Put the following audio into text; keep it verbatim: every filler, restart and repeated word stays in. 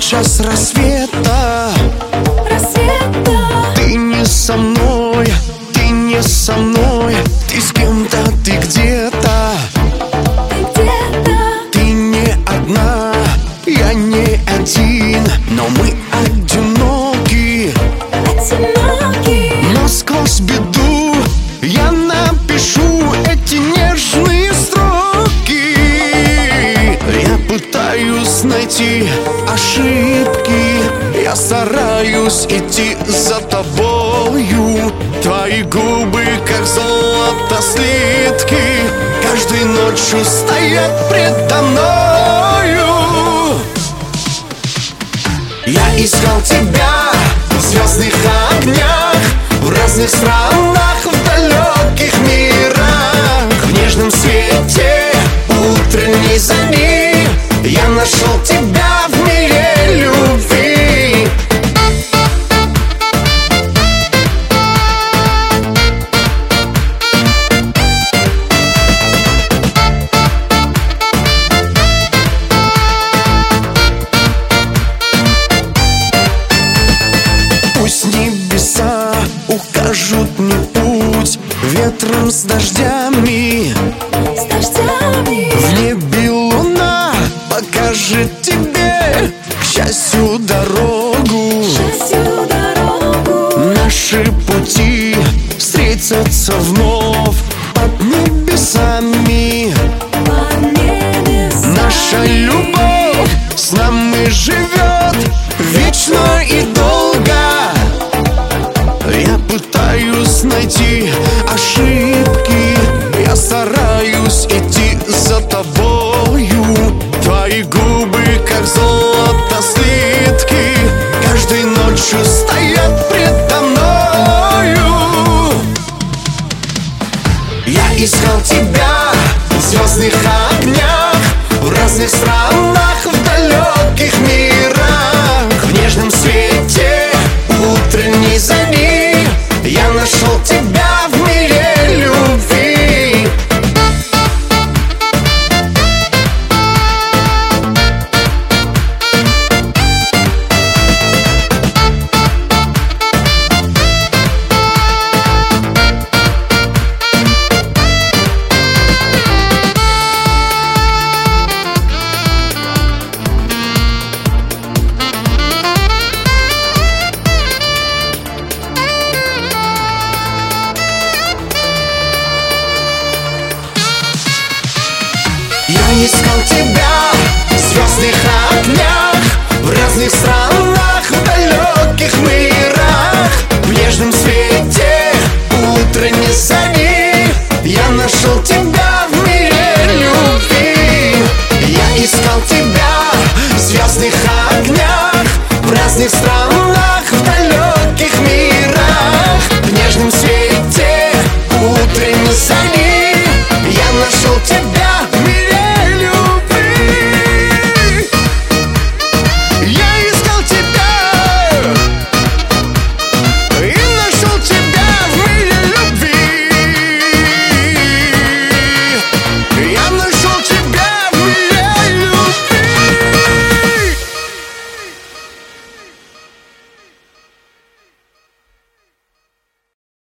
час рассвета, рассвета. Ты не со мной, ты не со мной, ты с кем-то, ты где-то, Ты где-то, ты не одна, я не один, но мы одиноки, одиноки. но сквозь беду я напишу эти нежные строки. Я пытаюсь найти ошибки, я стараюсь идти за тобою. Твои губы, как золото слитки, каждой ночью стоят предо мною. Я искал тебя в звездных огнях, в разных странах, в далеких мирах. В нежном свете утренней зари я нашел тебя в мире любви. Пусть небеса укажут мне путь ветром с дождями, С дождями. в небе луна покажет тебе к счастью дорогу. Счастью дорогу. Наши пути встретятся вновь под небесами. Под небесами. Наша любовь с нами живет вечно и долго. Я пытаюсь найти ошибки, я стараюсь идти за тобою. Твои губы, как золото слитки, каждой ночью стоят предо мною. Я искал тебя в звездных огнях, в разных странах, в далеких мирах. В нежном свете утренней зари я нашел тебя в мире любви. Я искал тебя в звездных огнях, в разных странах, в далеких мирах. В нежном свете утренней зари я нашел тебя в мире любви. Я искал тебя в звездных огнях, в разных странах,